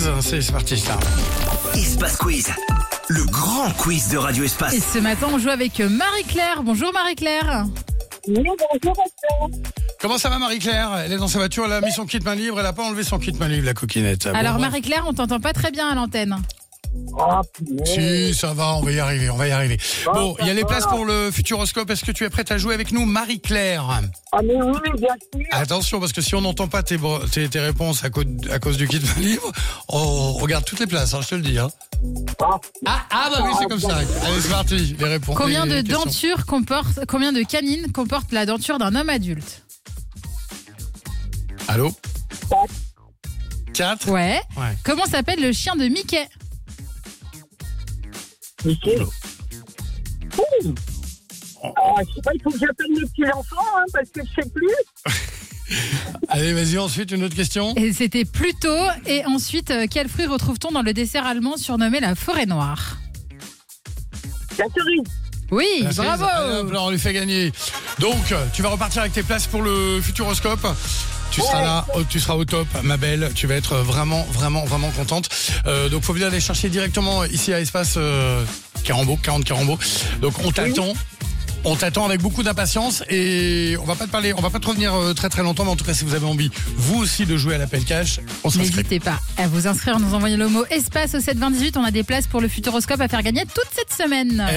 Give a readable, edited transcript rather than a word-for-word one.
quiz. C'est parti, ça. Espace Quiz, le grand quiz de Radio Espace. Et ce matin, on joue avec Marie-Claire. Bonjour Marie-Claire. Oui, bonjour, monsieur. Comment ça va, Marie-Claire? Elle est dans sa voiture, elle a mis son kit main libre, elle a pas enlevé son kit main libre, la coquinette. Alors Bon, bref. Marie-Claire, on t'entend pas très bien à l'antenne. Ah, punaise. Si, ça va, on va y arriver. Bon, il y a les places pour le Futuroscope. Est-ce que tu es prête à jouer avec nous, Marie-Claire? Ah, mais oui, bien sûr. Attention, parce que si on n'entend pas tes réponses à cause du kit main libre, on regarde toutes les places, hein, je te le dis. Hein. Ah bah oui, c'est comme ça. Allez, c'est parti, les réponses. Combien les de questions. combien de canines comporte la denture d'un homme adulte? Allô? 4. Ouais. Ouais. Comment s'appelle le chien de Mickey? Mickey. Je sais pas, il faut que j'appelle mes petits-enfants, hein, parce que je sais plus. Allez, vas-y, ensuite, une autre question. Et c'était Pluto. Et ensuite, quel fruit retrouve-t-on dans le dessert allemand surnommé la forêt noire? La cerise. Oui, Merci. bravo. Allez, hop là, on lui fait gagner. Donc, tu vas repartir avec tes places pour le Futuroscope. Tu seras là, tu seras au top, ma belle. Tu vas être vraiment contente. Donc, faut venir les chercher directement ici à Espace Carambeau, 40 Carambeau. Donc, on t'attend. On t'attend avec beaucoup d'impatience et on va pas te revenir très longtemps, mais en tout cas, si vous avez envie, vous aussi, de jouer à l'appel cash, on s'inscrit. N'hésitez pas à vous inscrire, nous envoyer le mot espace au 7 20 18. On a des places pour le Futuroscope à faire gagner toute cette semaine.